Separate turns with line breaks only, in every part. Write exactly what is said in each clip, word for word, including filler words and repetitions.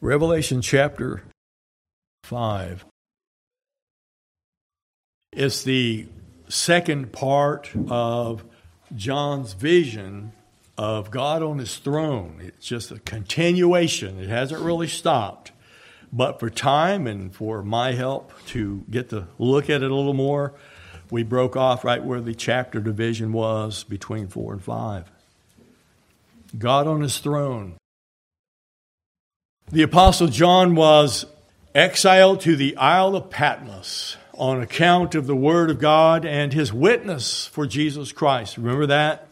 Revelation chapter five. It's the second part of John's vision of God on his throne. It's just a continuation. It hasn't really stopped. But for time and for my help to get to look at it a little more, we broke off right where the chapter division was between four and five. God on his throne. The Apostle John was exiled to the Isle of Patmos on account of the Word of God and his witness for Jesus Christ. Remember that?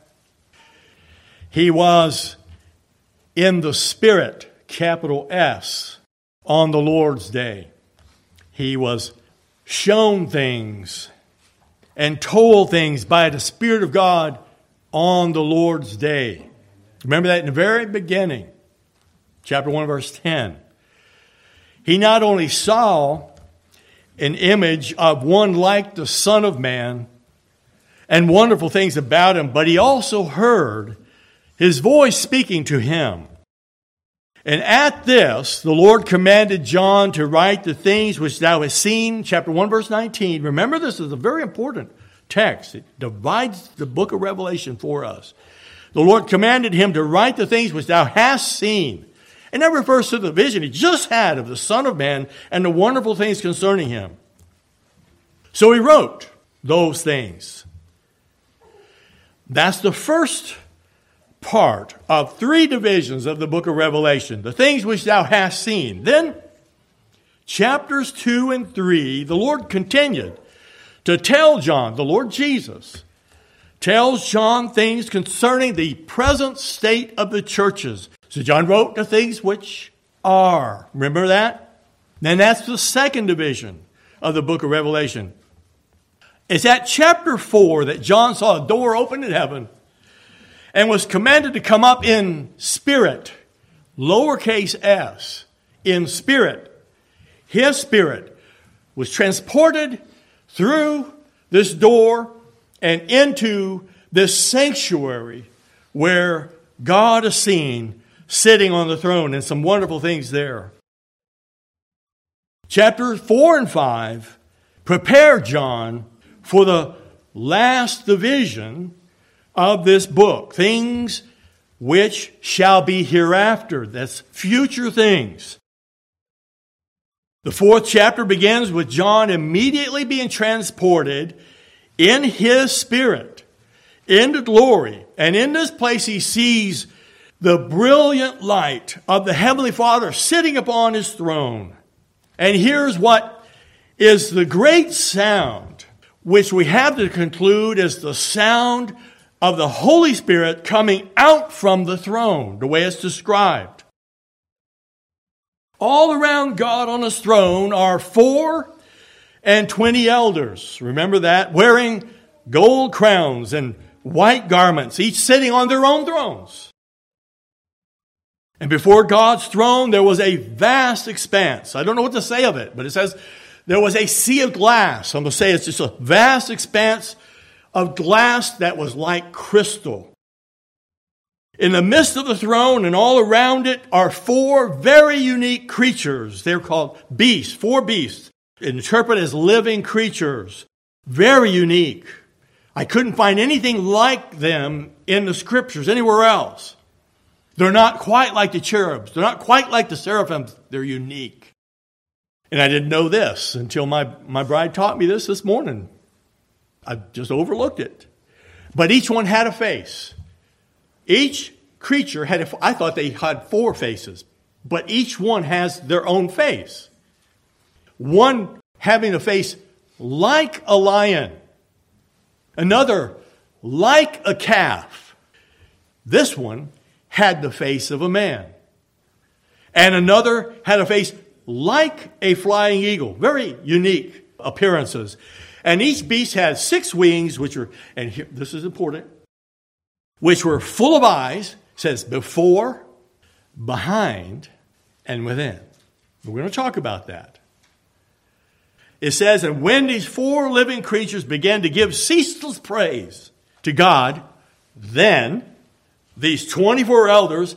He was in the Spirit, capital S, on the Lord's day. He was shown things and told things by the Spirit of God on the Lord's day. Remember that in the very beginning. Chapter one, verse ten. He not only saw an image of one like the Son of Man and wonderful things about him, but he also heard his voice speaking to him. And at this, the Lord commanded John to write the things which thou hast seen. Chapter one, verse nineteen. Remember, this is a very important text. It divides the book of Revelation for us. The Lord commanded him to write the things which thou hast seen. And that refers to the vision he just had of the Son of Man and the wonderful things concerning him. So he wrote those things. That's the first part of three divisions of the book of Revelation, the things which thou hast seen. Then, chapters two and three, the Lord continued to tell John, the Lord Jesus, tells John things concerning the present state of the churches. So John wrote the things which are. Remember that? Then that's the second division of the book of Revelation. It's at chapter four that John saw a door open in heaven and was commanded to come up in spirit, lowercase s, in spirit. His spirit was transported through this door and into this sanctuary where God is seen sitting on the throne, and some wonderful things there. Chapters four and five prepare John for the last division of this book, things which shall be hereafter. That's future things. The fourth chapter begins with John immediately being transported in his spirit into glory. And in this place he sees the brilliant light of the Heavenly Father sitting upon his throne. And here's what is the great sound, which we have to conclude is the sound of the Holy Spirit coming out from the throne, the way it's described. All around God on his throne are four and twenty elders. Remember that? Wearing gold crowns and white garments, each sitting on their own thrones. And before God's throne, there was a vast expanse. I don't know what to say of it, but it says there was a sea of glass. I'm going to say it's just a vast expanse of glass that was like crystal. In the midst of the throne and all around it are four very unique creatures. They're called beasts, four beasts, interpreted as living creatures. Very unique. I couldn't find anything like them in the scriptures anywhere else. They're not quite like the cherubs. They're not quite like the seraphims. They're unique. And I didn't know this until my, my bride taught me this this morning. I just overlooked it. But each one had a face. Each creature had a, I thought they had four faces. But each one has their own face. One having a face like a lion. Another like a calf. This one had the face of a man. And another had a face like a flying eagle. Very unique appearances. And each beast had six wings, which were, and here, this is important, which were full of eyes, says before, behind, and within. We're going to talk about that. It says, and when these four living creatures began to give ceaseless praise to God, then these twenty-four elders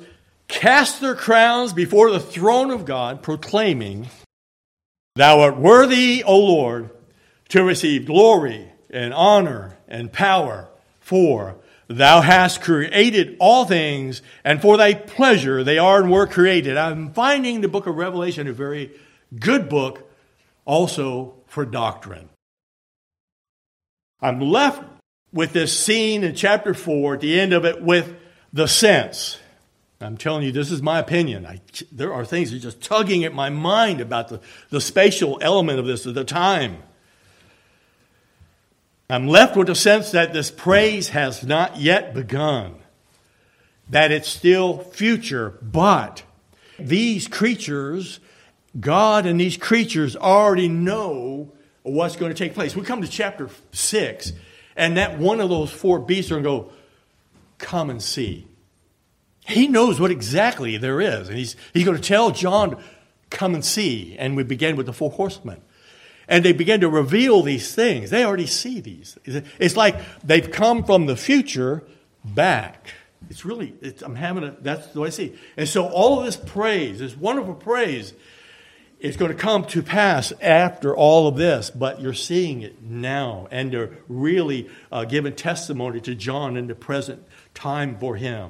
cast their crowns before the throne of God, proclaiming, Thou art worthy, O Lord, to receive glory and honor and power, for Thou hast created all things, and for Thy pleasure they are and were created. I'm finding the book of Revelation a very good book also for doctrine. I'm left with this scene in chapter four, at the end of it, with the sense. I'm telling you, this is my opinion. I, there are things that are just tugging at my mind about the, the spatial element of this at the time. I'm left with the sense that this praise has not yet begun, that it's still future, but these creatures, God and these creatures already know what's going to take place. We come to chapter six, and that one of those four beasts are going to go, come and see. He knows what exactly there is. And he's, he's going to tell John, come and see. And we begin with the four horsemen. And they begin to reveal these things. They already see these. It's like they've come from the future back. It's really, it's, I'm having a, that's the way I see it. And so all of this praise, this wonderful praise, is going to come to pass after all of this. But you're seeing it now. And they're really uh, giving testimony to John in the present time for him.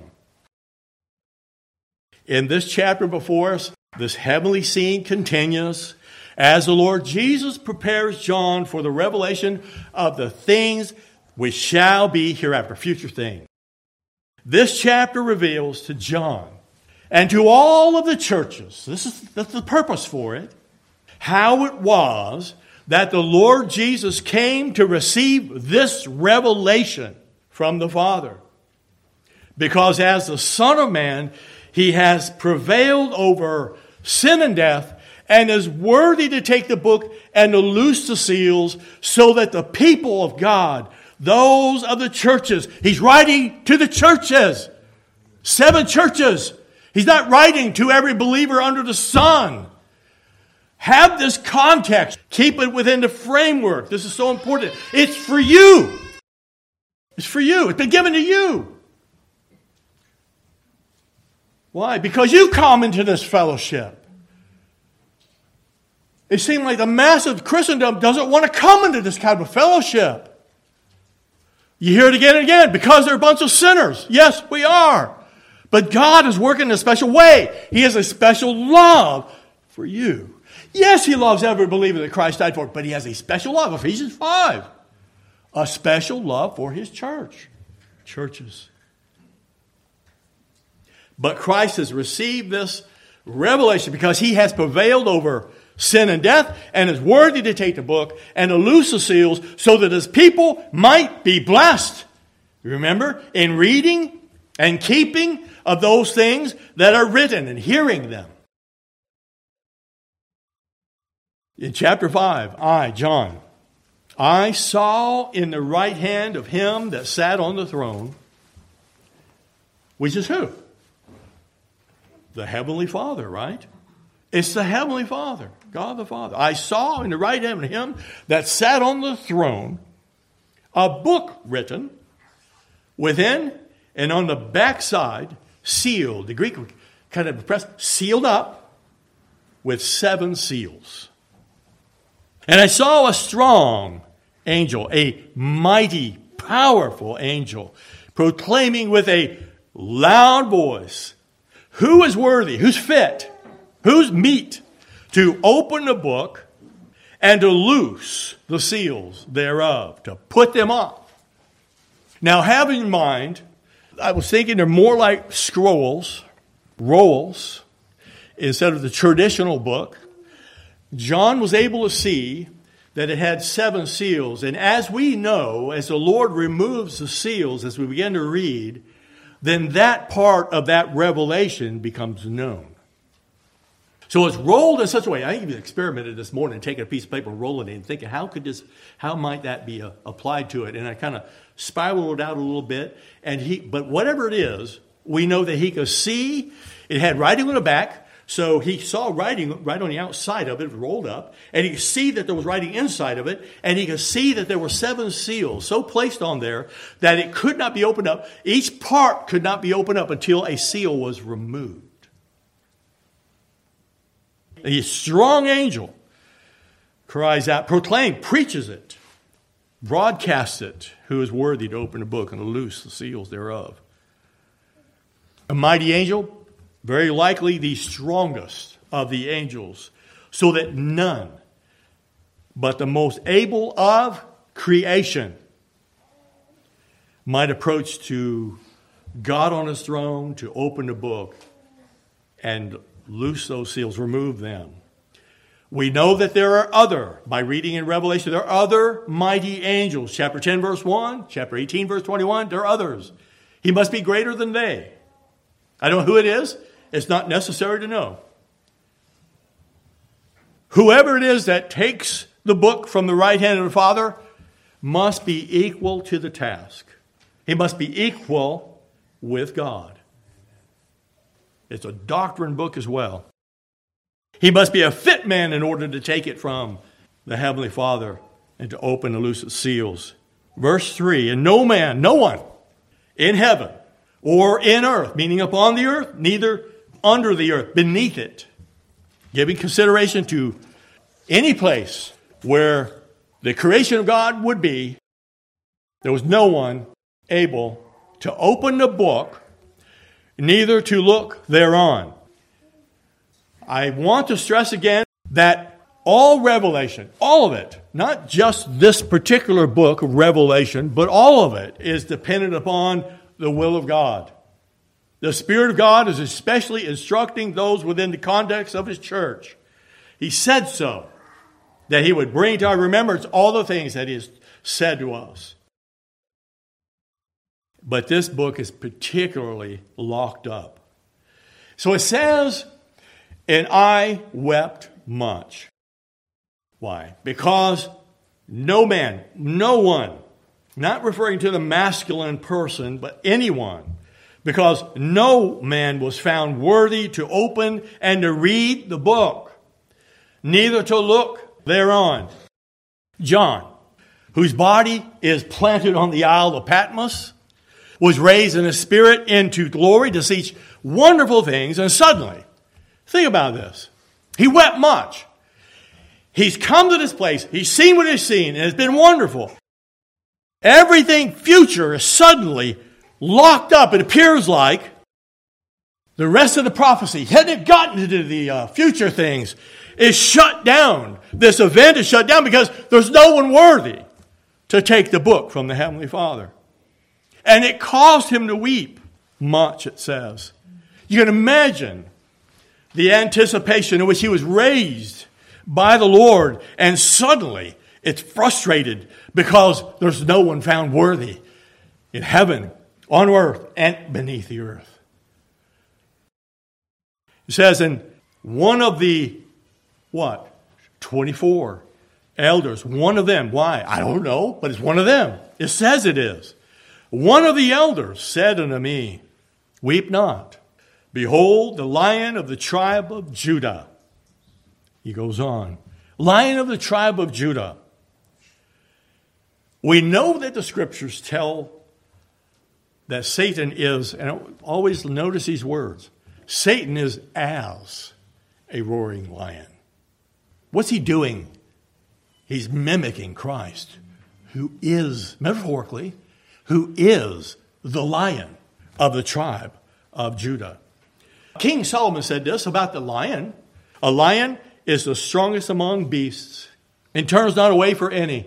In this chapter before us, this heavenly scene continues as the Lord Jesus prepares John for the revelation of the things which shall be hereafter, future things. This chapter reveals to John and to all of the churches, this is that's the purpose for it, how it was that the Lord Jesus came to receive this revelation from the Father. Because as the Son of Man, He has prevailed over sin and death and is worthy to take the book and to loose the seals so that the people of God, those of the churches, He's writing to the churches, seven churches. He's not writing to every believer under the sun. Have this context. Keep it within the framework. This is so important. It's for you. It's for you. It's been given to you. Why? Because you come into this fellowship. It seems like the mass of Christendom doesn't want to come into this kind of fellowship. You hear it again and again, because they're a bunch of sinners. Yes, we are. But God is working in a special way. He has a special love for you. Yes, He loves every believer that Christ died for, but He has a special love, Ephesians five. A special love for His church. Churches. But Christ has received this revelation because He has prevailed over sin and death and is worthy to take the book and to loose the seals so that His people might be blessed. Remember, in reading and keeping of those things that are written and hearing them. In chapter five, I, John, I saw in the right hand of Him that sat on the throne, which is who? The Heavenly Father, right? It's the Heavenly Father, God the Father. I saw in the right hand of Him that sat on the throne a book written within and on the backside, sealed. The Greek kind of pressed, sealed up with seven seals. And I saw a strong angel, a mighty, powerful angel, proclaiming with a loud voice, who is worthy, who's fit, who's meet to open the book and to loose the seals thereof, to put them off. Now, have in mind, I was thinking they're more like scrolls, rolls, instead of the traditional book. John was able to see that it had seven seals. And as we know, as the Lord removes the seals, as we begin to read, then that part of that revelation becomes known. So it's rolled in such a way. I even experimented this morning, taking a piece of paper, rolling it, and thinking, how could this, how might that be uh, applied to it? And I kind of spiraled it out a little bit. And he, but whatever it is, we know that he could see. It had writing on the back. So he saw writing right on the outside of it, rolled up, and he could see that there was writing inside of it, and he could see that there were seven seals so placed on there that it could not be opened up. Each part could not be opened up until a seal was removed. a strong angel, cries out, proclaims, preaches it, broadcasts it, who is worthy to open the book and to loose the seals thereof. A mighty angel, very likely the strongest of the angels, so that none but the most able of creation might approach to God on his throne to open the book and loose those seals, remove them. We know that there are other, by reading in Revelation, there are other mighty angels. Chapter ten, verse one, chapter eighteen, verse twenty-one, there are others. He must be greater than they. I don't know who it is. It's not necessary to know. Whoever it is that takes the book from the right hand of the Father must be equal to the task. He must be equal with God. It's a doctrine book as well. He must be a fit man in order to take it from the Heavenly Father and to open and loose its seals. Verse three, and no man, no one in heaven or in earth, meaning upon the earth, neither under the earth, beneath it, giving consideration to any place where the creation of God would be, there was no one able to open the book, neither to look thereon. I want to stress again that all revelation, all of it, not just this particular book of Revelation, but all of it is dependent upon the will of God. The Spirit of God is especially instructing those within the context of His church. He said so, that He would bring to our remembrance all the things that He has said to us. But this book is particularly locked up. So it says, and I wept much. Why? Because no man, no one, not referring to the masculine person, but anyone, because no man was found worthy to open and to read the book, neither to look thereon. John, whose body is planted on the Isle of Patmos, was raised in a spirit into glory to see wonderful things, and suddenly, think about this, he wept much. He's come to this place, he's seen what he's seen, and it's been wonderful. Everything future is suddenly locked up. It appears like the rest of the prophecy, hadn't gotten into the uh, future things, is shut down. This event is shut down because there's no one worthy to take the book from the Heavenly Father. And it caused him to weep much, it says. You can imagine the anticipation in which he was raised by the Lord, and suddenly it's frustrated because there's no one found worthy in heaven, on earth, and beneath the earth. It says, and one of the, what? twenty-four elders, one of them, why? I don't know, but it's one of them. It says it is. One of the elders said unto me, weep not. Behold, the Lion of the tribe of Judah. He goes on. Lion of the tribe of Judah. We know that the Scriptures tell that Satan is, and always notice these words, Satan is as a roaring lion. What's he doing? He's mimicking Christ, who is, metaphorically, who is the Lion of the tribe of Judah. King Solomon said this about the lion. A lion is the strongest among beasts and turns not away for any.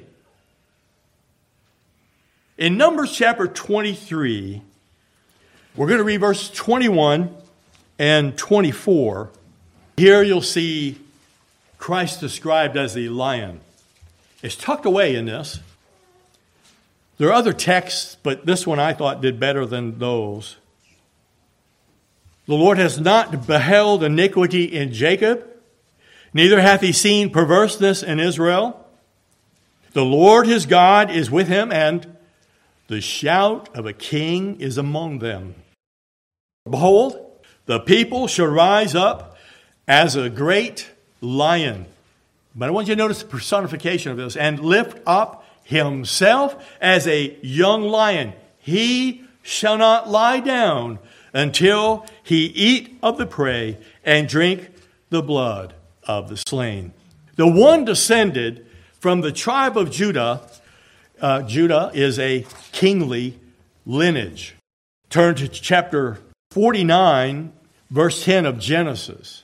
In Numbers chapter twenty-three, we're going to read verses twenty-one and twenty-four. Here you'll see Christ described as the lion. It's tucked away in this. There are other texts, but this one I thought did better than those. The Lord has not beheld iniquity in Jacob, neither hath he seen perverseness in Israel. The Lord his God is with him, and the shout of a king is among them. Behold, the people shall rise up as a great lion. But I want you to notice the personification of this. And lift up himself as a young lion. He shall not lie down until he eat of the prey and drink the blood of the slain. The one descended from the tribe of Judah. Uh, Judah is a kingly lineage. Turn to chapter forty-nine, verse ten of Genesis.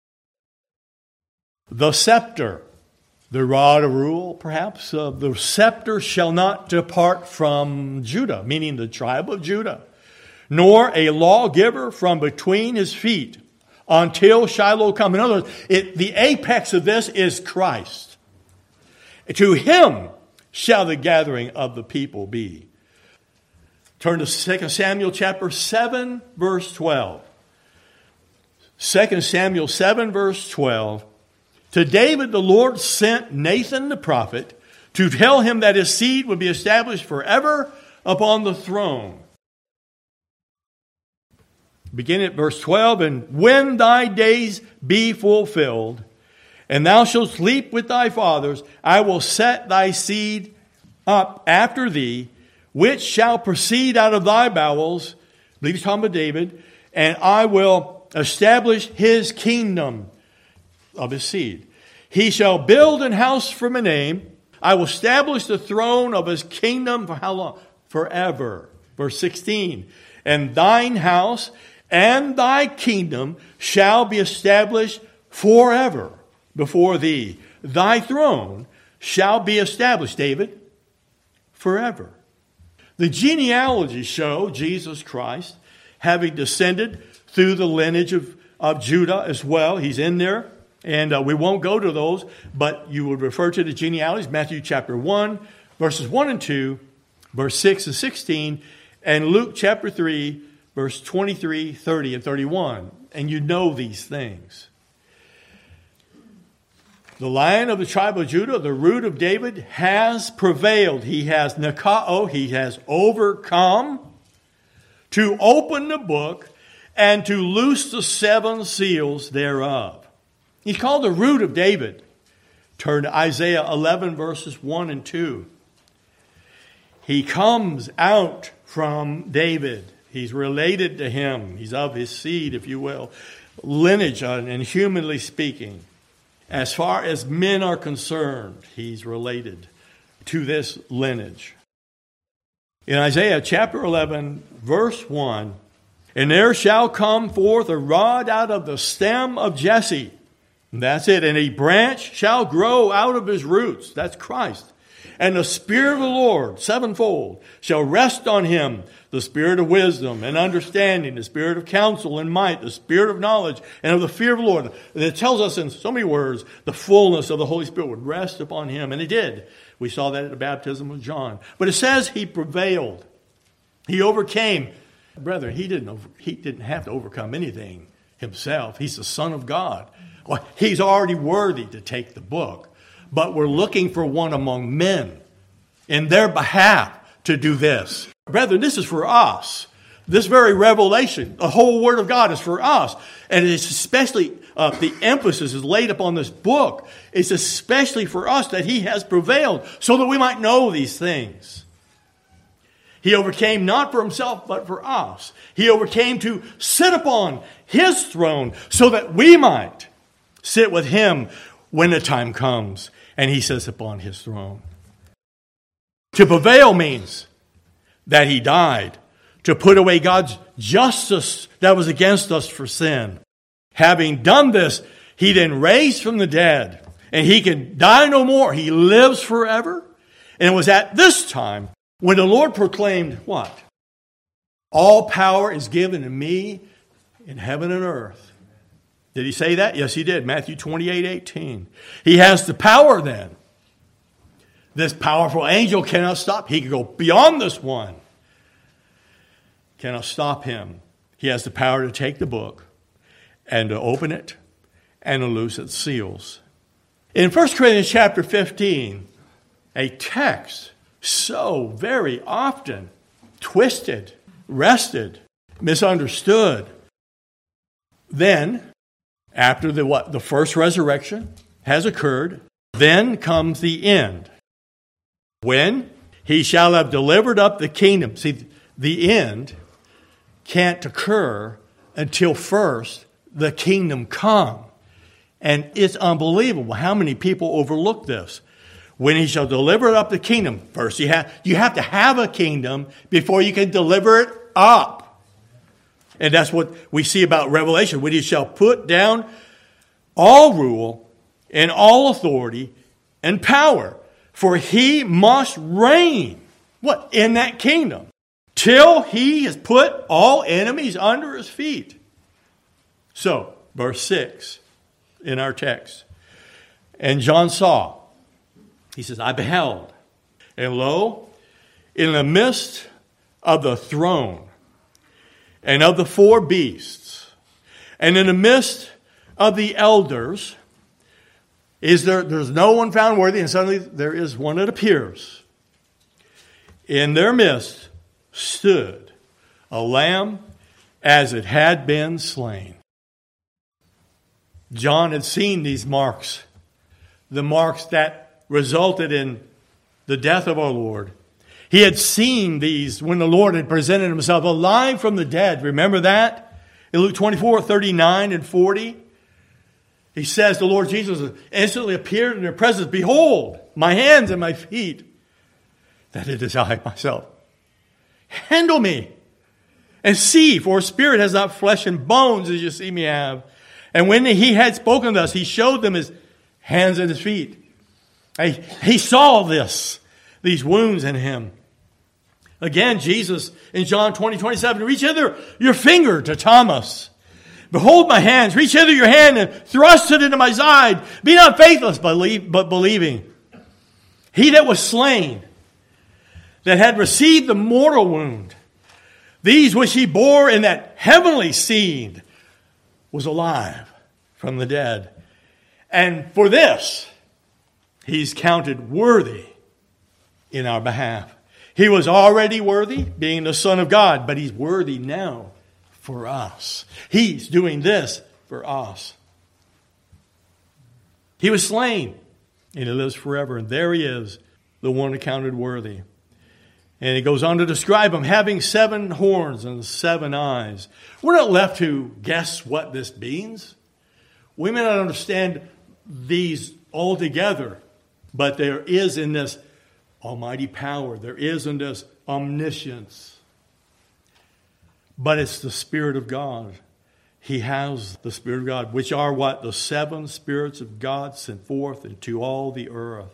The scepter, the rod of rule, perhaps, uh, the scepter shall not depart from Judah, meaning the tribe of Judah, nor a lawgiver from between his feet until Shiloh come. In other words, it, the apex of this is Christ. To him shall the gathering of the people be. Turn to Second Samuel chapter seven, verse twelve. Second Samuel seven, verse twelve. To David the Lord sent Nathan the prophet to tell him that his seed would be established forever upon the throne. Begin at verse twelve. And when thy days be fulfilled, and thou shalt sleep with thy fathers, I will set thy seed up after thee, which shall proceed out of thy bowels. I believe he's talking about David. And I will establish his kingdom of his seed. He shall build an house for my name. I will establish the throne of his kingdom for how long? Forever. Verse sixteen. And thine house and thy kingdom shall be established forever before thee. Thy throne shall be established, David, forever. The genealogies show Jesus Christ having descended through the lineage of, of Judah as well. He's in there. And uh, we won't go to those, but you would refer to the genealogies, Matthew chapter one, verses one and two, verse six and sixteen, and Luke chapter three, verse twenty-three, thirty, and thirty-one. And you know these things. The Lion of the tribe of Judah, the root of David, has prevailed. He has nikao, he has overcome, to open the book and to loose the seven seals thereof. He's called the root of David. Turn to Isaiah eleven, verses one and two. He comes out from David. He's related to him. He's of his seed, if you will. Lineage, and humanly speaking. As far as men are concerned, he's related to this lineage. In Isaiah chapter eleven, verse one, and there shall come forth a rod out of the stem of Jesse. And that's it. And a branch shall grow out of his roots. That's Christ. And the Spirit of the Lord, sevenfold, shall rest on him. The Spirit of wisdom and understanding, the Spirit of counsel and might, the Spirit of knowledge and of the fear of the Lord. It tells us in so many words, the fullness of the Holy Spirit would rest upon him. And it did. We saw that at the baptism of John. But it says he prevailed. He overcame. Brethren, he didn't, over, he didn't have to overcome anything himself. He's the Son of God. Well, he's already worthy to take the book. But we're looking for one among men in their behalf to do this. Brethren, this is for us. This very revelation, the whole Word of God is for us. And it's especially, uh, the emphasis is laid upon this book. It's especially for us that he has prevailed so that we might know these things. He overcame not for himself, but for us. He overcame to sit upon his throne so that we might sit with him when the time comes and he sits upon his throne. To prevail means that he died to put away God's justice that was against us for sin. Having done this, he then raised from the dead, and he can die no more. He lives forever. And it was at this time when the Lord proclaimed what? All power is given to me in heaven and earth. Did he say that? Yes, he did. Matthew twenty-eight, eighteen. He has the power then. This powerful angel cannot stop. He can go beyond this one. Cannot stop him. He has the power to take the book and to open it and to loose its seals. In First Corinthians chapter fifteen, a text so very often twisted, wrested, misunderstood. Then, after the what? The first resurrection has occurred, then comes the end. When he shall have delivered up the kingdom. See, the end can't occur until first the kingdom come. And it's unbelievable how many people overlook this. When he shall deliver up the kingdom. First, you have, you have to have a kingdom before you can deliver it up. And that's what we see about Revelation. When he shall put down all rule and all authority and power. For he must reign. What? In that kingdom. Till he has put all enemies under his feet. So, verse six in our text. And John saw. He says, I beheld, and lo, in the midst of the throne, and of the four beasts, and in the midst of the elders, is there, there's no one found worthy, and suddenly there is one that appears. In their midst stood a lamb as it had been slain. John had seen these marks, the marks that resulted in the death of our Lord. He had seen these when the Lord had presented himself alive from the dead. Remember that? In Luke twenty-four, thirty-nine and forty. He says the Lord Jesus instantly appeared in their presence. Behold, my hands and my feet, that it is I myself. Handle me and see, for a spirit has not flesh and bones as you see me have. And when he had spoken thus, he showed them his hands and his feet. He, he saw this, these wounds in him. Again, Jesus in John twenty, twenty-seven, reach hither your finger to Thomas. Behold my hands, reach hither your hand and thrust it into my side. Be not faithless, believe, but believing. He that was slain, that had received the mortal wound, these which he bore in that heavenly seed, was alive from the dead. And for this, he's counted worthy in our behalf. He was already worthy, being the Son of God, but he's worthy now for us. He's doing this for us. He was slain, and he lives forever. And there he is, the one accounted worthy. And he goes on to describe him having seven horns and seven eyes. We're not left to guess what this means. We may not understand these altogether, but there is in this almighty power, there is in this omniscience. But it's the Spirit of God. He has the Spirit of God, which are what? The seven spirits of God sent forth into all the earth.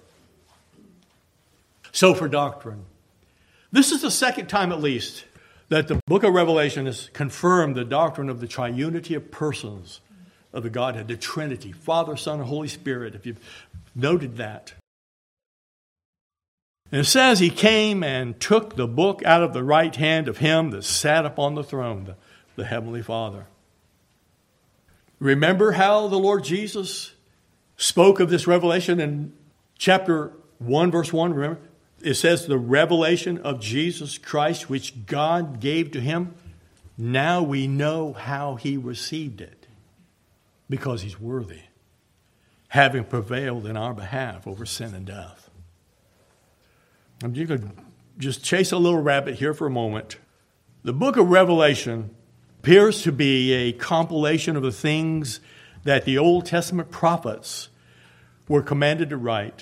So for doctrine, this is the second time at least that the book of Revelation has confirmed the doctrine of the triunity of persons of the Godhead, the Trinity, Father, Son, and Holy Spirit, if you've noted that. And it says he came and took the book out of the right hand of him that sat upon the throne, the, the Heavenly Father. Remember how the Lord Jesus spoke of this revelation in chapter one, verse one, remember? It says the revelation of Jesus Christ, which God gave to him. Now we know how he received it, because he's worthy, having prevailed in our behalf over sin and death. I'm going to just chase a little rabbit here for a moment. The book of Revelation appears to be a compilation of the things that the Old Testament prophets were commanded to write.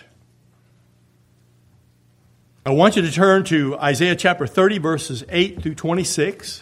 I want you to turn to Isaiah chapter thirty, verses eight through twenty-six.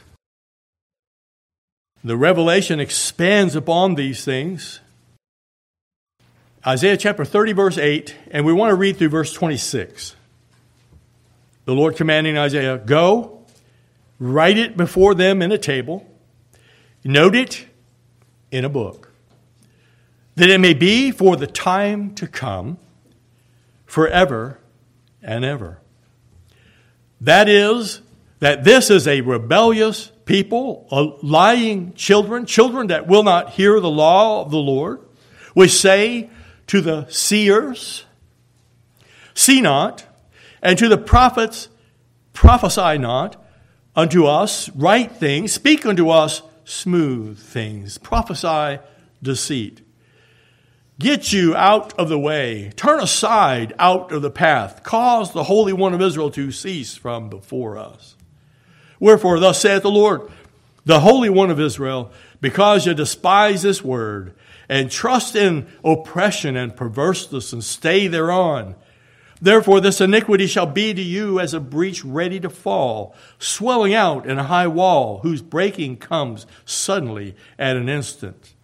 The Revelation expands upon these things. Isaiah chapter thirty, verse eight, and we want to read through verse twenty-six. The Lord commanding Isaiah, go, write it before them in a table, note it in a book, that it may be for the time to come, forever and ever. That is, that this is a rebellious people, a lying children, children that will not hear the law of the Lord, which say to the seers, see not, and to the prophets, prophesy not, unto us right things, speak unto us smooth things, prophesy deceit. Get you out of the way, turn aside out of the path, cause the Holy One of Israel to cease from before us. Wherefore, thus saith the Lord, the Holy One of Israel, because you despise this word, and trust in oppression and perverseness, and stay thereon. Therefore this iniquity shall be to you as a breach ready to fall, swelling out in a high wall, whose breaking comes suddenly at an instant.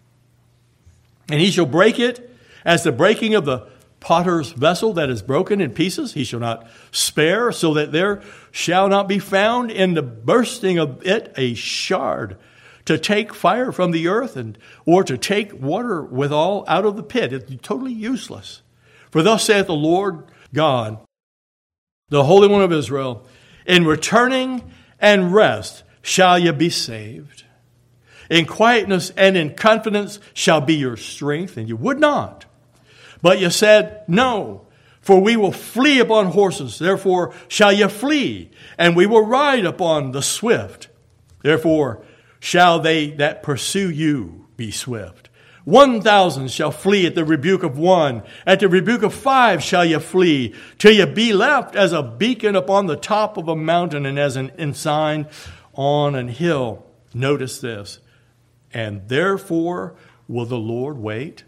And he shall break it as the breaking of the potter's vessel that is broken in pieces. He shall not spare, so that there shall not be found in the bursting of it a shard to take fire from the earth, and or to take water withal out of the pit. It's totally useless. For thus saith the Lord God, the Holy One of Israel, in returning and rest shall ye be saved. In quietness and in confidence shall be your strength, and you would not. But ye said, no, for we will flee upon horses. Therefore shall ye flee, and we will ride upon the swift. Therefore shall they that pursue you be swift. One thousand shall flee at the rebuke of one. At the rebuke of five shall ye flee, till ye be left as a beacon upon the top of a mountain, and as an ensign on an hill. Notice this. And therefore will the Lord wait,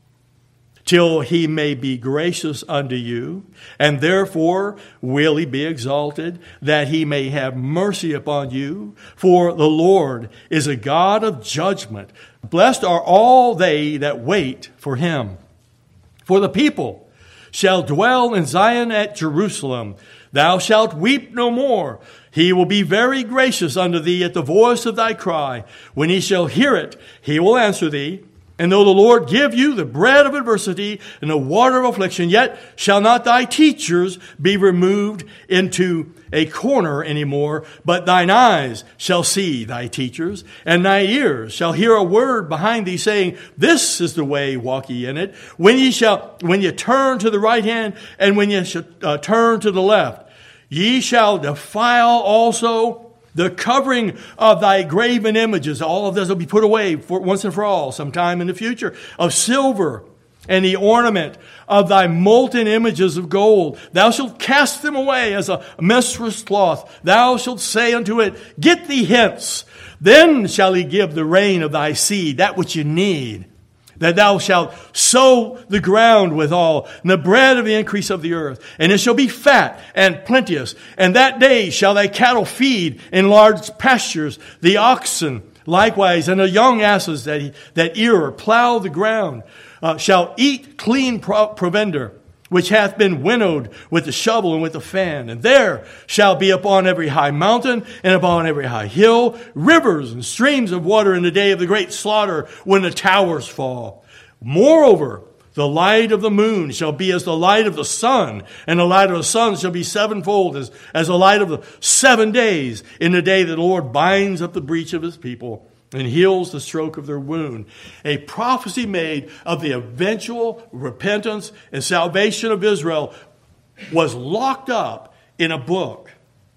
till he may be gracious unto you, and therefore will he be exalted, that he may have mercy upon you. For the Lord is a God of judgment. Blessed are all they that wait for him. For the people shall dwell in Zion at Jerusalem. Thou shalt weep no more. He will be very gracious unto thee at the voice of thy cry. When he shall hear it, he will answer thee. And though the Lord give you the bread of adversity and the water of affliction, yet shall not thy teachers be removed into a corner anymore, but thine eyes shall see thy teachers, and thy ears shall hear a word behind thee saying, this is the way, walk ye in it. When ye shall, when ye turn to the right hand, and when ye shall uh, turn to the left, ye shall defile also the covering of thy graven images. All of this will be put away for once and for all, sometime in the future. Of silver, and the ornament of thy molten images of gold. Thou shalt cast them away as a menstruous cloth. Thou shalt say unto it, get thee hence. Then shall he give the rain of thy seed, that which you need, that thou shalt sow the ground withal, and the bread of the increase of the earth. And it shall be fat and plenteous. And that day shall thy cattle feed in large pastures, the oxen likewise, and the young asses that, that ear or plow the ground, uh, shall eat clean provender, which hath been winnowed with the shovel and with the fan. And there shall be upon every high mountain and upon every high hill rivers and streams of water in the day of the great slaughter, when the towers fall. Moreover, the light of the moon shall be as the light of the sun, and the light of the sun shall be sevenfold as, as the light of the seven days, in the day that the Lord binds up the breach of his people and heals the stroke of their wound. A prophecy made of the eventual repentance and salvation of Israel was locked up in a book.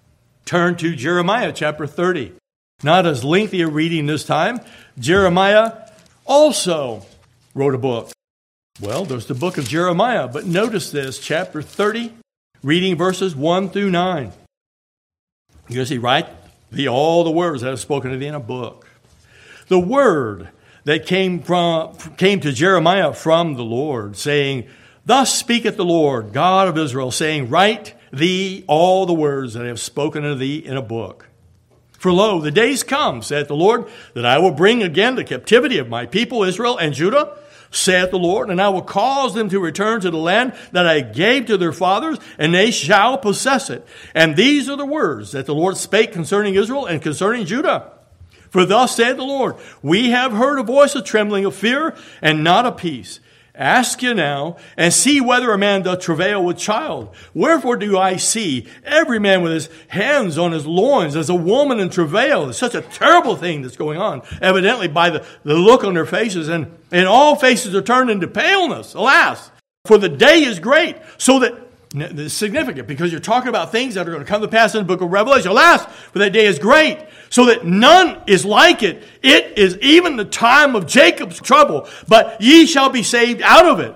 Turn to Jeremiah chapter thirty. Not as lengthy a reading this time. Jeremiah also wrote a book. Well, there's the book of Jeremiah, but notice this, chapter thirty, reading verses one through nine. You see, write the, all the words that I've spoken to thee in a book. The word that came from came to Jeremiah from the Lord, saying, thus speaketh the Lord, God of Israel, saying, write thee all the words that I have spoken unto thee in a book. For lo, the days come, saith the Lord, that I will bring again the captivity of my people Israel and Judah, saith the Lord, and I will cause them to return to the land that I gave to their fathers, and they shall possess it. And these are the words that the Lord spake concerning Israel and concerning Judah. For thus saith the Lord, we have heard a voice of trembling, of fear, and not of peace. Ask ye now, and see whether a man doth travail with child. Wherefore do I see every man with his hands on his loins, as a woman in travail? It's such a terrible thing that's going on, evidently by the, the look on their faces. And, and all faces are turned into paleness. Alas, for the day is great, so that, it's significant, because you're talking about things that are going to come to pass in the book of Revelation. Alas, for that day is great, so that none is like it. It is even the time of Jacob's trouble, but ye shall be saved out of it.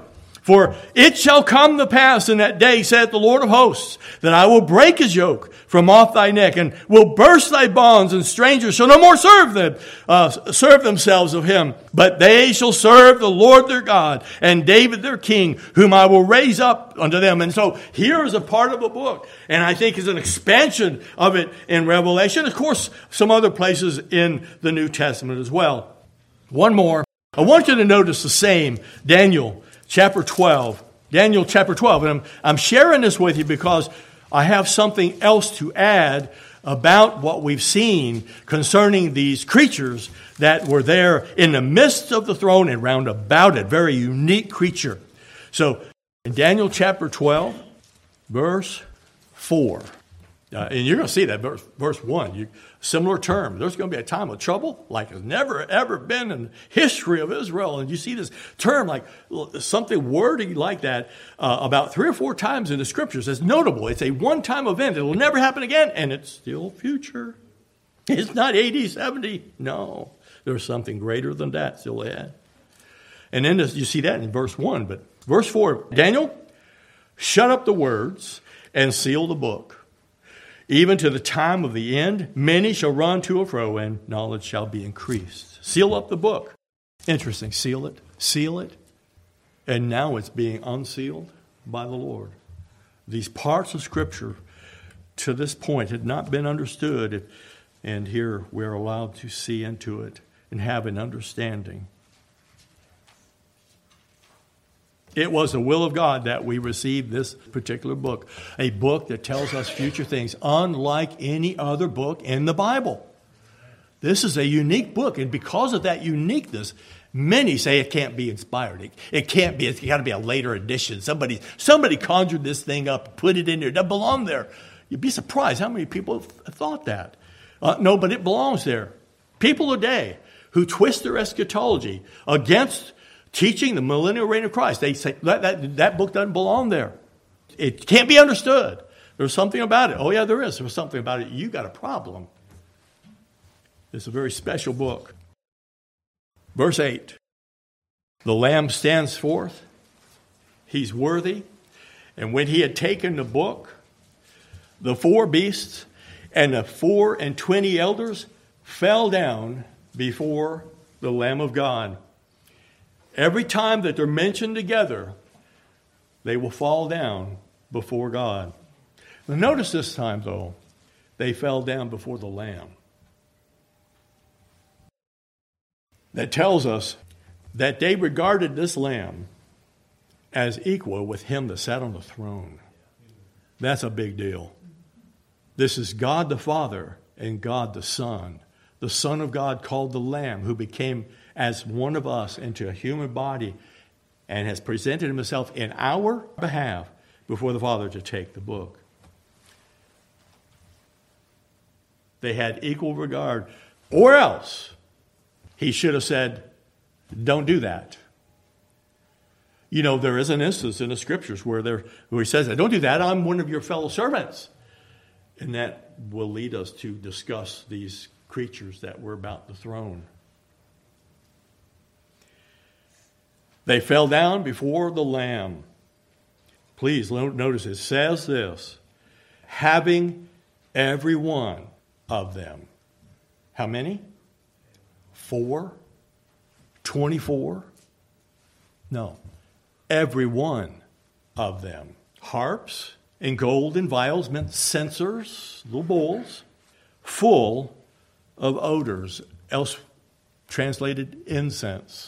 For it shall come to pass in that day, saith the Lord of hosts, that I will break his yoke from off thy neck, and will burst thy bonds, and strangers shall no more serve them, uh, serve themselves of him. But they shall serve the Lord their God, and David their king, whom I will raise up unto them. And so here is a part of a book, and I think is an expansion of it in Revelation. Of course, some other places in the New Testament as well. One more. I want you to notice the same, Daniel chapter twelve. Daniel chapter twelve. And I'm, I'm sharing this with you because I have something else to add about what we've seen concerning these creatures that were there in the midst of the throne and round about it. Very unique creature. So in Daniel chapter twelve, verse four. Uh, and you're going to see that verse, verse one. You, similar term. There's going to be a time of trouble like has never, ever been in the history of Israel. And you see this term like something wordy like that uh, about three or four times in the scriptures. It's notable. It's a one-time event. It will never happen again. And it's still future. It's not eighty, seventy. No. There's something greater than that still ahead. And then you see that in verse one. But verse four, Daniel, shut up the words and seal the book. Even to the time of the end, many shall run to and fro, and knowledge shall be increased. Seal up the book. Interesting. Seal it. Seal it. And now it's being unsealed by the Lord. These parts of Scripture to this point had not been understood. And here we're allowed to see into it and have an understanding. It was the will of God that we received this particular book, a book that tells us future things, unlike any other book in the Bible. This is a unique book, and because of that uniqueness, many say it can't be inspired. It, it can't be. It's got to be a later edition. Somebody, somebody conjured this thing up, put it in there. It doesn't belong there. You'd be surprised how many people have thought that. Uh, no, but it belongs there. People today who twist their eschatology against teaching the millennial reign of Christ, they say that, that, that book doesn't belong there. It can't be understood. There's something about it. Oh, yeah, there is. There's something about it. You got a problem. It's a very special book. Verse eight. The Lamb stands forth. He's worthy. And when he had taken the book, the four beasts and the four and twenty elders fell down before the Lamb of God. Every time that they're mentioned together, they will fall down before God. Now notice this time, though, they fell down before the Lamb. That tells us that they regarded this Lamb as equal with him that sat on the throne. That's a big deal. This is God the Father and God the Son. The Son of God called the Lamb, who became as one of us into a human body and has presented himself in our behalf before the Father to take the book. They had equal regard. Or else, he should have said, don't do that. You know, there is an instance in the Scriptures where, there, where he says, don't do that, I'm one of your fellow servants. And that will lead us to discuss these creatures that were about the throne. They fell down before the Lamb. Please notice it says this, having every one of them. How many? Four? Twenty-four? No. Every one of them. Harps and gold and vials meant censers, little bowls, full of odors, else translated incense.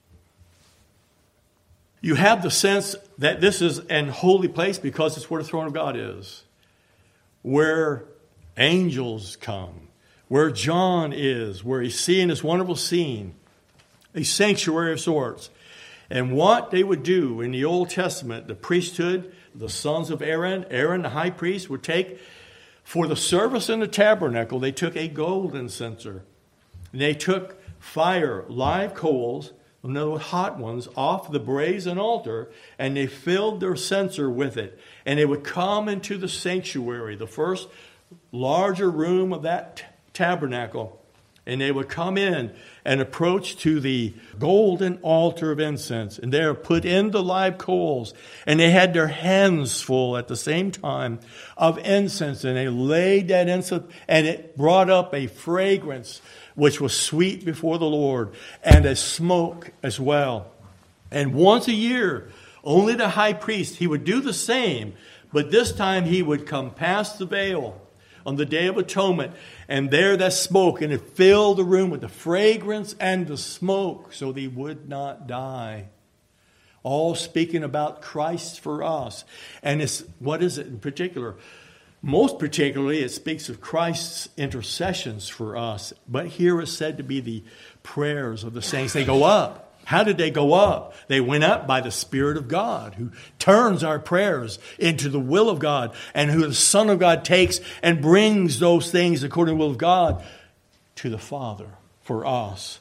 You have the sense that this is an holy place because it's where the throne of God is, where angels come, where John is, where he's seeing this wonderful scene, a sanctuary of sorts. And what they would do in the Old Testament, the priesthood, the sons of Aaron, Aaron the high priest would take, for the service in the tabernacle, they took a golden censer. And they took fire, live coals, no hot ones, off the brazen altar, and they filled their censer with it. And they would come into the sanctuary, the first larger room of that t- tabernacle, And they would come in and approach to the golden altar of incense. And they were put in the live coals. And they had their hands full at the same time of incense. And they laid that incense, and it brought up a fragrance which was sweet before the Lord, and a smoke as well. And once a year, only the high priest, he would do the same, but this time he would come past the veil on the Day of Atonement, and there that smoke, and it filled the room with the fragrance and the smoke, so they would not die. All speaking about Christ for us. And it's, what is it in particular? Most particularly, it speaks of Christ's intercessions for us. But here is said to be the prayers of the saints. They go up. How did they go up? They went up by the Spirit of God, who turns our prayers into the will of God, and who the Son of God takes and brings those things according to the will of God to the Father for us.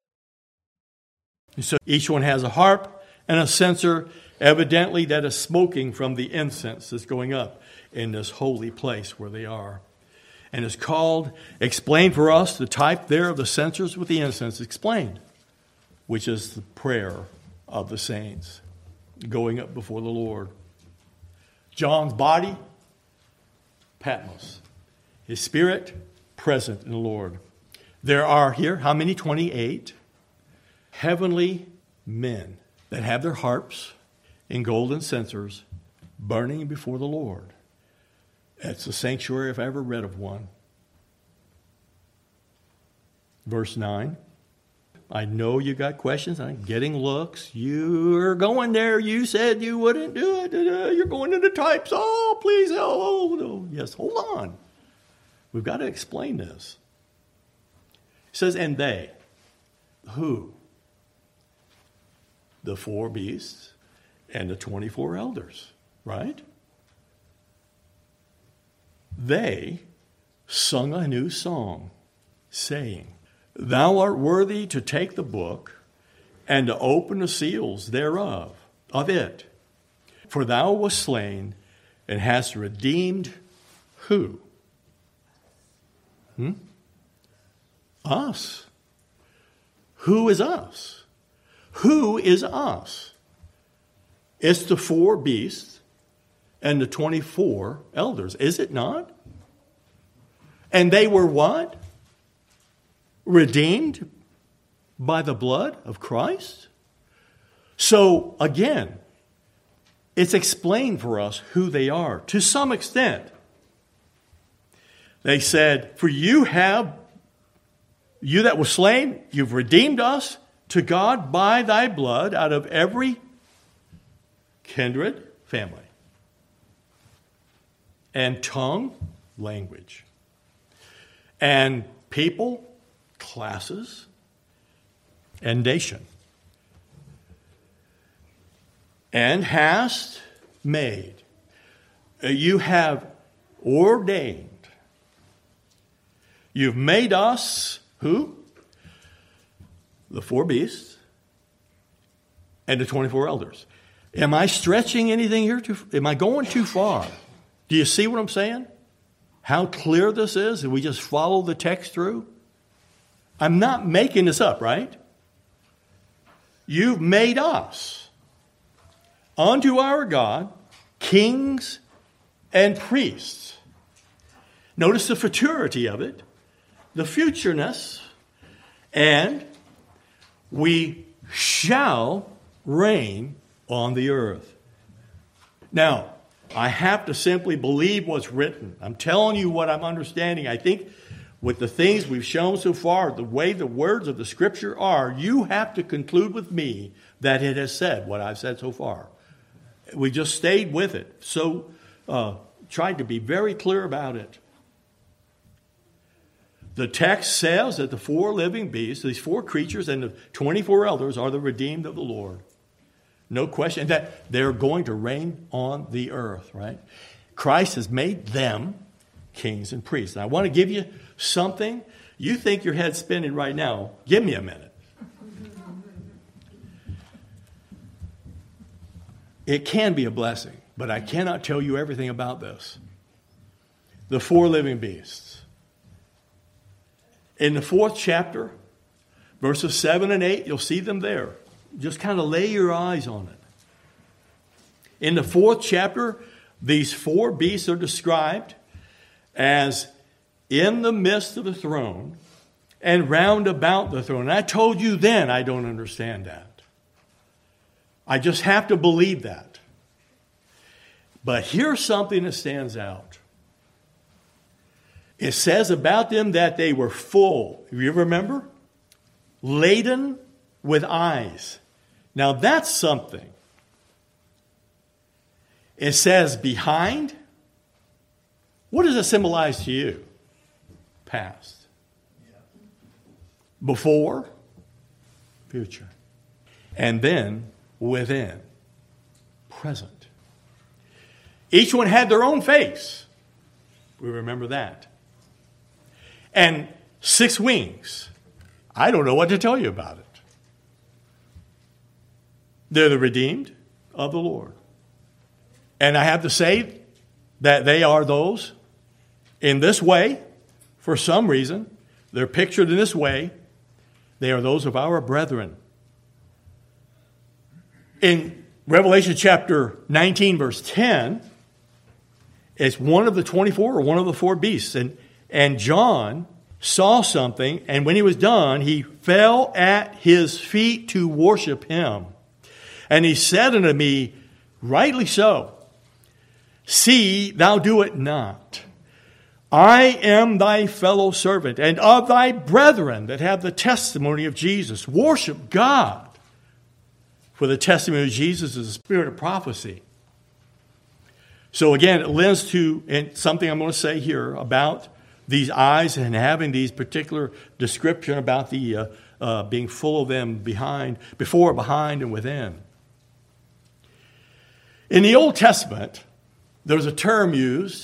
So each one has a harp and a censer, evidently that is smoking from the incense that's going up in this holy place where they are. And it's called, explained for us, the type there of the censers with the incense, explained, which is the prayer of the saints going up before the Lord. John's body, Patmos. His spirit, present in the Lord. There are here, how many? twenty-eight heavenly men that have their harps and golden censers burning before the Lord. That's the sanctuary if I ever read of one. Verse nine. I know you got questions. I'm getting looks. You're going there. You said you wouldn't do it. You're going into types. Oh, please. Oh, no. Yes, hold on. We've got to explain this. It says, and they. Who? The four beasts and the twenty-four elders. Right? They sung a new song, saying, Thou art worthy to take the book and to open the seals thereof, of it. For thou wast slain and hast redeemed who? Hmm? Us. Who is us? Who is us? It's the four beasts and the twenty-four elders, is it not? And they were what? Redeemed by the blood of Christ? So, again, it's explained for us who they are to some extent. They said, for you have, you that was slain, you've redeemed us to God by thy blood out of every kindred, family, and tongue, language, and people, classes, and nation. And hast made, you have ordained, you've made us, who? The four beasts and the twenty-four elders. Am I stretching anything here? Too, am I going too far? Do you see what I'm saying? How clear this is? If we just follow the text through? I'm not making this up, right? You've made us unto our God kings and priests. Notice the futurity of it, the futureness, and we shall reign on the earth. Now, I have to simply believe what's written. I'm telling you what I'm understanding. I think with the things we've shown so far, the way the words of the Scripture are, you have to conclude with me that it has said what I've said so far. We just stayed with it. So, uh, tried to be very clear about it. The text says that the four living beasts, these four creatures and the twenty-four elders are the redeemed of the Lord. No question that they're going to reign on the earth, right? Christ has made them kings and priests. And I want to give you something. You think your head's spinning right now. Give me a minute. It can be a blessing, but I cannot tell you everything about this. The four living beasts. In the fourth chapter, verses seven and eight, you'll see them there. Just kind of lay your eyes on it. In the fourth chapter, these four beasts are described as in the midst of the throne and round about the throne. And I told you then I don't understand that. I just have to believe that. But here's something that stands out. It says about them that they were full. You remember? Laden with eyes. Now that's something. It says behind. What does it symbolize to you? Past. Before. Future. And then within. Present. Each one had their own face. We remember that. And six wings. I don't know what to tell you about it. They're the redeemed of the Lord. And I have to say that they are those in this way, for some reason. They're pictured in this way. They are those of our brethren. In Revelation chapter nineteen, verse ten, it's one of the twenty-four or one of the four beasts. And, and John saw something, and when he was done, he fell at his feet to worship him. And he said unto me, rightly so, see, thou do it not. I am thy fellow servant, and of thy brethren that have the testimony of Jesus. Worship God. For the testimony of Jesus is the spirit of prophecy. So again, it lends to and something I'm going to say here about these eyes and having these particular description about the uh, uh, being full of them behind, before, behind, and within. In the Old Testament, there's a term used,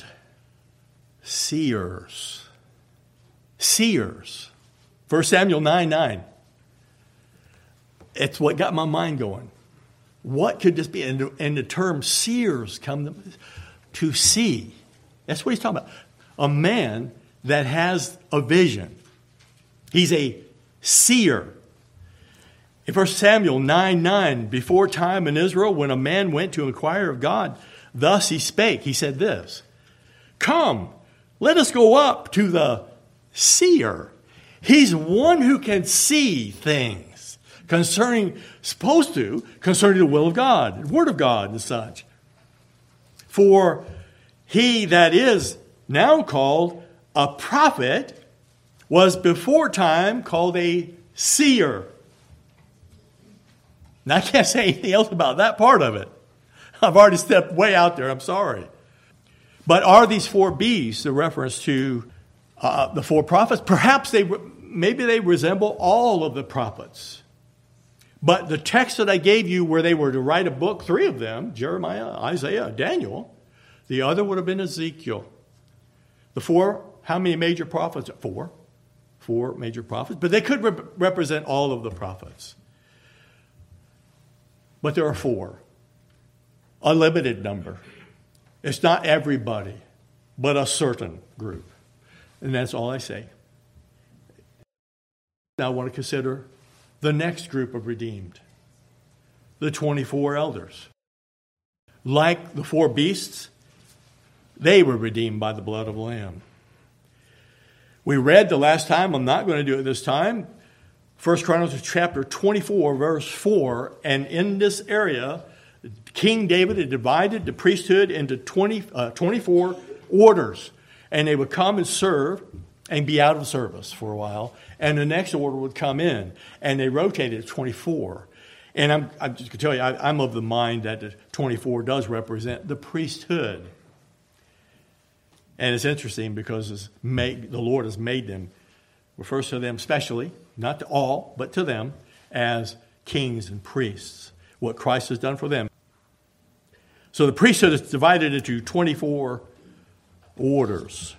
seers. Seers. First Samuel nine nine. It's what got my mind going. What could this be? And the, and the term seers come to, to see. That's what he's talking about. A man that has a vision. He's a seer. In First Samuel nine nine, before time in Israel, when a man went to inquire of God, thus he spake. He said this, come, let us go up to the seer. He's one who can see things concerning, supposed to, concerning the will of God, the word of God and such. For he that is now called a prophet was before time called a seer. Now, I can't say anything else about that part of it. I've already stepped way out there. I'm sorry. But are these four beasts a reference to uh, the four prophets? Perhaps they, maybe they resemble all of the prophets. But the text that I gave you where they were to write a book, three of them, Jeremiah, Isaiah, Daniel, the other would have been Ezekiel. The four, how many major prophets? Four. Four major prophets. But they could rep- represent all of the prophets. But there are four. A limited number. It's not everybody, but a certain group. And that's all I say. Now I want to consider the next group of redeemed. The twenty-four elders. Like the four beasts, they were redeemed by the blood of the Lamb. We read the last time, I'm not going to do it this time, First Chronicles chapter twenty-four, verse four, and in this area, King David had divided the priesthood into twenty, uh, twenty-four orders, and they would come and serve and be out of service for a while, and the next order would come in, and they rotated at twenty-four. And I'm, I'm just going to tell you, I, I'm of the mind that the twenty-four does represent the priesthood. And it's interesting because it's made, the Lord has made them, refers to them specially, not to all, but to them, as kings and priests, what Christ has done for them. So the priesthood is divided into twenty-four orders.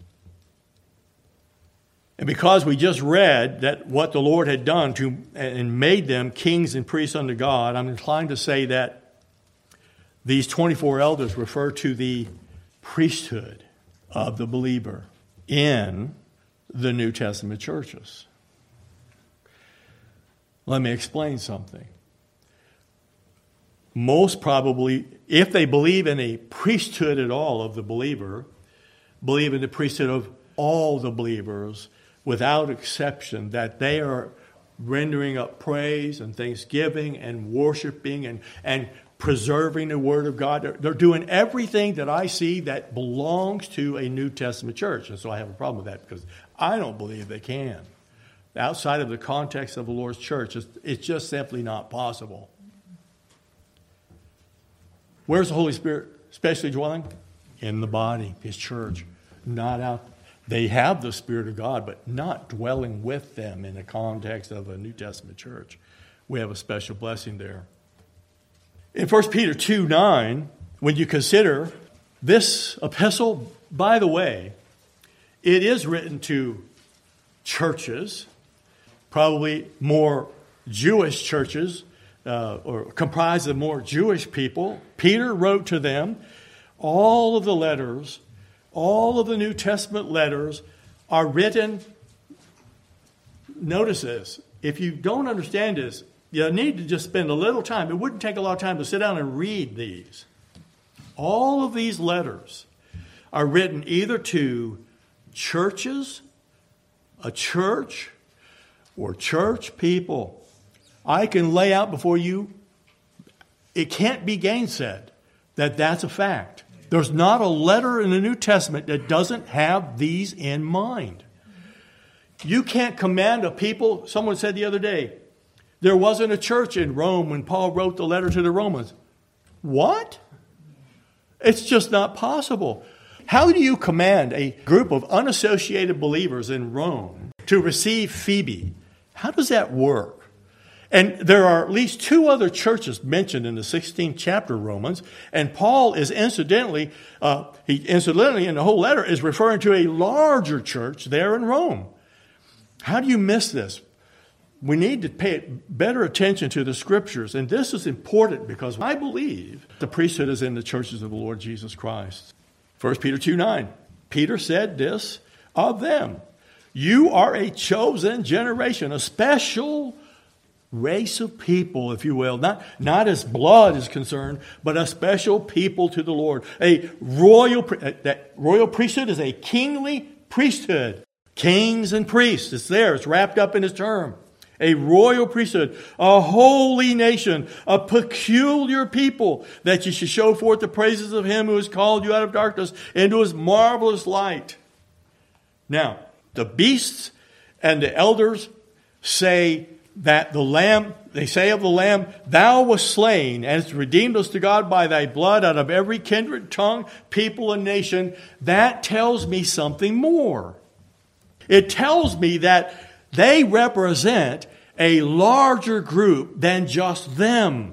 And because we just read that what the Lord had done to and made them kings and priests unto God, I'm inclined to say that these twenty-four elders refer to the priesthood of the believer in the New Testament churches. Let me explain something. Most probably, if they believe in a priesthood at all of the believer, believe in the priesthood of all the believers without exception, that they are rendering up praise and thanksgiving and worshiping and, and preserving the Word of God. They're, they're doing everything that I see that belongs to a New Testament church. And so I have a problem with that because I don't believe they can. Outside of the context of the Lord's church, it's, it's just simply not possible. Where's the Holy Spirit especially dwelling? In the body, His church. Not out. They have the Spirit of God, but not dwelling with them in the context of a New Testament church. We have a special blessing there. In First Peter two nine, when you consider this epistle, by the way, it is written to churches, probably more Jewish churches, uh, or comprised of more Jewish people. Peter wrote to them. All of the letters, all of the New Testament letters are written. Notice this. If you don't understand this, you need to just spend a little time. It wouldn't take a lot of time to sit down and read these. All of these letters are written either to churches, a church, or church people. I can lay out before you, it can't be gainsaid that that's a fact. There's not a letter in the New Testament that doesn't have these in mind. You can't command a people. Someone said the other day, there wasn't a church in Rome when Paul wrote the letter to the Romans. What? It's just not possible. How do you command a group of unassociated believers in Rome to receive Phoebe? How does that work? And there are at least two other churches mentioned in the sixteenth chapter of Romans, and Paul is incidentally, uh, he incidentally in the whole letter is referring to a larger church there in Rome. How do you miss this? We need to pay better attention to the Scriptures, and this is important because I believe the priesthood is in the churches of the Lord Jesus Christ. First Peter two nine, Peter said this of them, you are a chosen generation, a special race of people, if you will, not, not as blood is concerned, but a special people to the Lord. A royal, that royal priesthood is a kingly priesthood. Kings and priests, it's there, it's wrapped up in his term. A royal priesthood, a holy nation, a peculiar people, that you should show forth the praises of him who has called you out of darkness into his marvelous light. Now, the beasts and the elders say that the Lamb, they say of the Lamb, thou wast slain and hast redeemed us to God by thy blood out of every kindred, tongue, people, and nation. That tells me something more. It tells me that they represent a larger group than just them.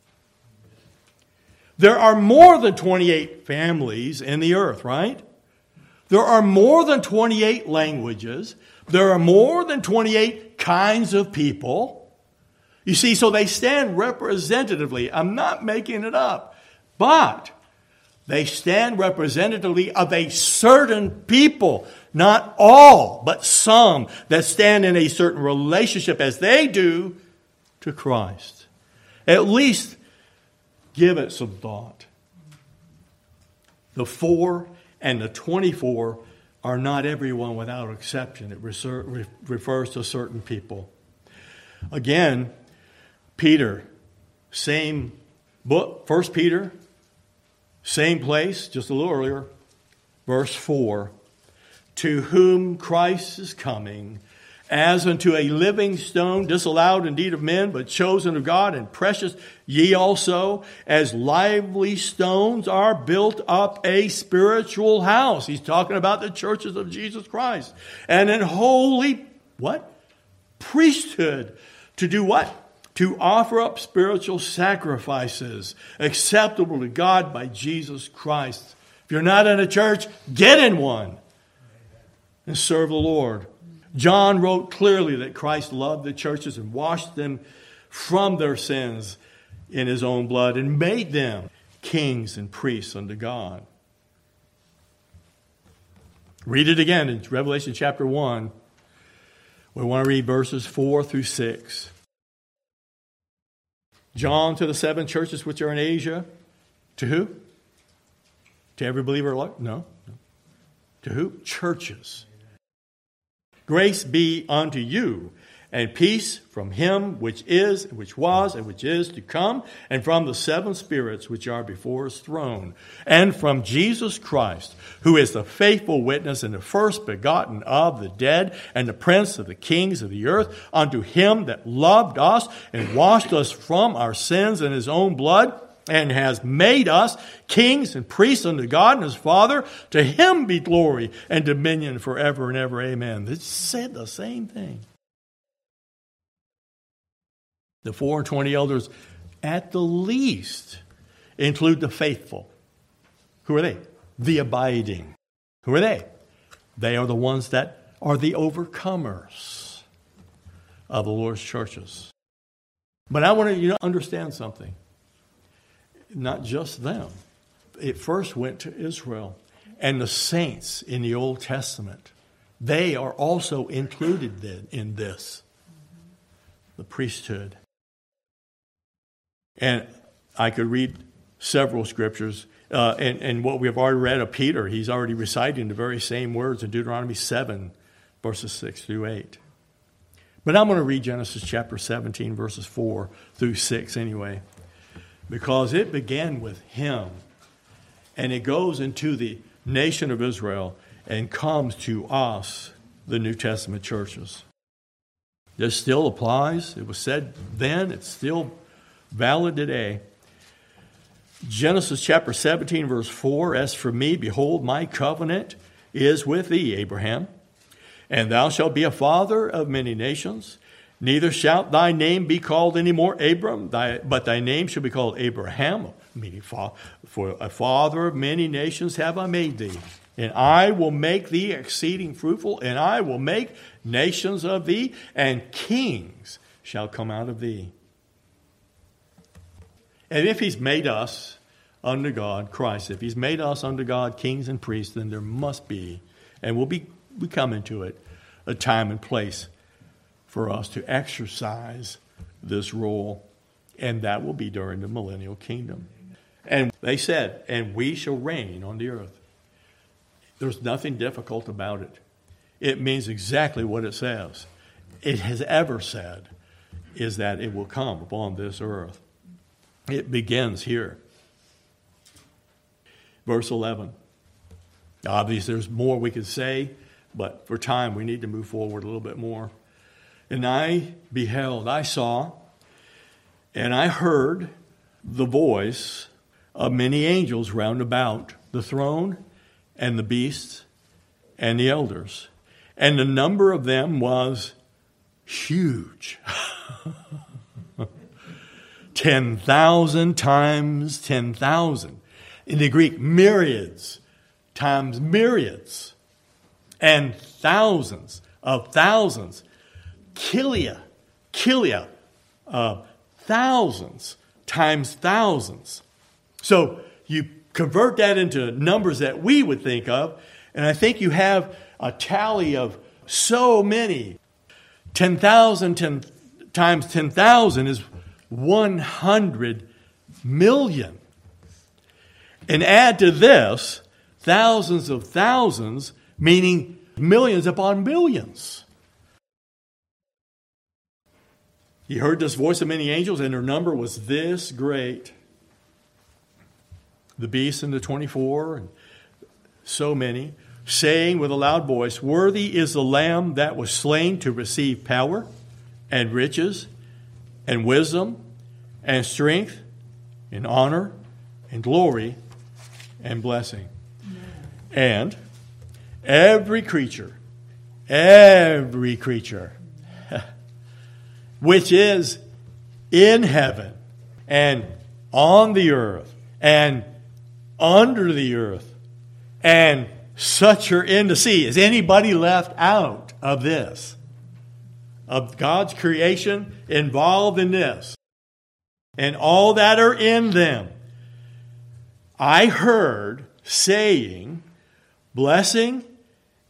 There are more than twenty-eight families in the earth, right? There are more than twenty-eight languages. There are more than twenty-eight kinds of people. You see, so they stand representatively. I'm not making it up. But they stand representatively of a certain people. Not all, but some that stand in a certain relationship as they do to Christ. At least give it some thought. The four and the twenty-four are not everyone without exception. It refers to certain people. Again, Peter, same book, First Peter, same place, just a little earlier, verse four. To whom Christ is coming, as unto a living stone, disallowed indeed of men, but chosen of God and precious, ye also, as lively stones, are built up a spiritual house. He's talking about the churches of Jesus Christ. And in holy, what? Priesthood. To do what? To offer up spiritual sacrifices acceptable to God by Jesus Christ. If you're not in a church, get in one and serve the Lord. John wrote clearly that Christ loved the churches and washed them from their sins in his own blood and made them kings and priests unto God. Read it again in Revelation chapter one. We want to read verses four through six. John to the seven churches which are in Asia. To who? To every believer? No. no. To who? Churches. Grace be unto you, and peace from him which is, and which was, and which is to come, and from the seven spirits which are before his throne, and from Jesus Christ, who is the faithful witness and the first begotten of the dead, and the prince of the kings of the earth, unto him that loved us and washed us from our sins in his own blood, and has made us kings and priests unto God and his Father. To him be glory and dominion forever and ever. Amen. It said the same thing. The four and twenty elders, at the least, include the faithful. Who are they? The abiding. Who are they? They are the ones that are the overcomers of the Lord's churches. But I want you to understand something. Not just them. It first went to Israel. And the saints in the Old Testament, they are also included in this. The priesthood. And I could read several scriptures. Uh, and, and what we've already read of Peter, he's already reciting the very same words in Deuteronomy seven, verses six through eight. But I'm going to read Genesis chapter seventeen, verses four through six anyway. Because it began with him, and it goes into the nation of Israel and comes to us, the New Testament churches. This still applies. It was said then. It's still valid today. Genesis chapter seventeen, verse four, as for me, behold, my covenant is with thee, Abraham, and thou shalt be a father of many nations. Neither shalt thy name be called any more Abram, thy, but thy name shall be called Abraham, meaning for a father of many nations have I made thee. And I will make thee exceeding fruitful, and I will make nations of thee, and kings shall come out of thee. And if he's made us unto God, Christ, if he's made us unto God kings and priests, then there must be, and we'll be we come into it, a time and place for us to exercise this role, and that will be during the millennial kingdom. And they said, and we shall reign on the earth. There's nothing difficult about it. It means exactly what it says. It has ever said is that it will come upon this earth. It begins here. Verse eleven. Obviously, there's more we could say, but for time, we need to move forward a little bit more. And I beheld, I saw, and I heard the voice of many angels round about the throne and the beasts and the elders. And the number of them was huge. ten thousand times ten thousand. In the Greek, myriads times myriads. And thousands of thousands. Kilia, kilia, uh, thousands times thousands. So you convert that into numbers that we would think of, and I think you have a tally of so many. ten thousand ten, times ten thousand is one hundred million. And add to this thousands of thousands, meaning millions upon millions. He heard this voice of many angels, and their number was this great. The beasts and the twenty-four, and so many, saying with a loud voice, worthy is the Lamb that was slain to receive power and riches and wisdom and strength and honor and glory and blessing. And every creature, every creature, which is in heaven and on the earth and under the earth and such are in the sea. Is anybody left out of this? Of God's creation involved in this? And all that are in them. I heard saying, blessing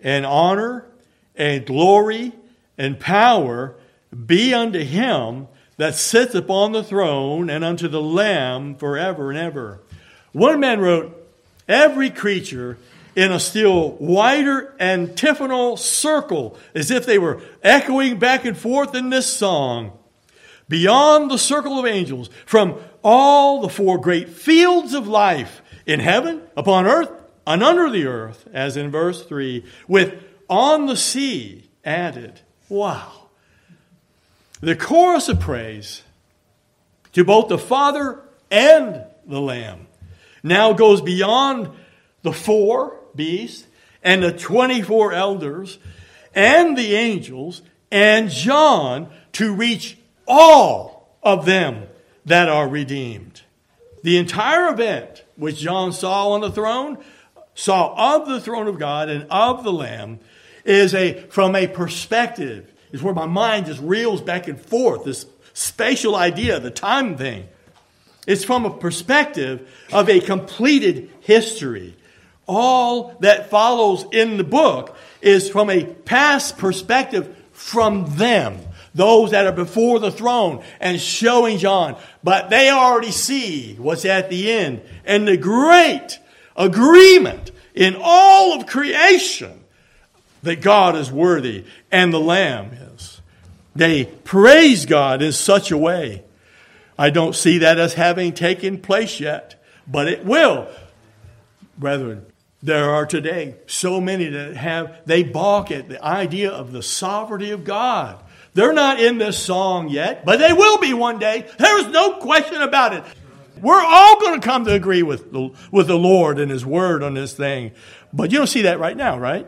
and honor and glory and power be unto him that sits upon the throne and unto the Lamb forever and ever. One man wrote, every creature in a still wider antiphonal circle, as if they were echoing back and forth in this song, beyond the circle of angels, from all the four great fields of life, in heaven, upon earth, and under the earth, as in verse three, with on the sea added. Wow. The chorus of praise to both the Father and the Lamb now goes beyond the four beasts and the twenty-four elders and the angels and John to reach all of them that are redeemed. The entire event which John saw on the throne, saw of the throne of God and of the Lamb, is a from a perspective, is where my mind just reels back and forth, this spatial idea, the time thing. It's from a perspective of a completed history. All that follows in the book is from a past perspective from them, those that are before the throne, and showing John. But they already see what's at the end. And the great agreement in all of creation that God is worthy and the Lamb is. They praise God in such a way. I don't see that as having taken place yet, but it will. Brethren, there are today so many that have, they balk at the idea of the sovereignty of God. They're not in this song yet, but they will be one day. There's no question about it. We're all going to come to agree with the, with the Lord and His Word on this thing. But you don't see that right now, right?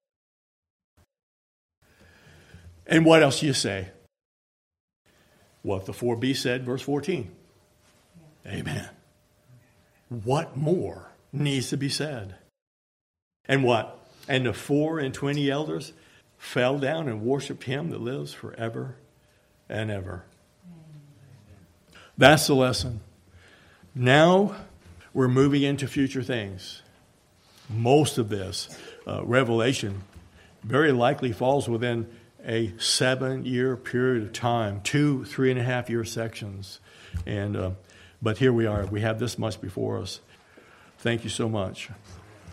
And what else do you say? What the four beasts said, verse fourteen. Amen. What more needs to be said? And what? And the four and twenty elders fell down and worshiped Him that lives forever and ever. That's the lesson. Now we're moving into future things. Most of this uh, revelation very likely falls within a seven-year period of time, two, three and a half year sections. And uh, but here we are. We have this much before us. Thank you so much.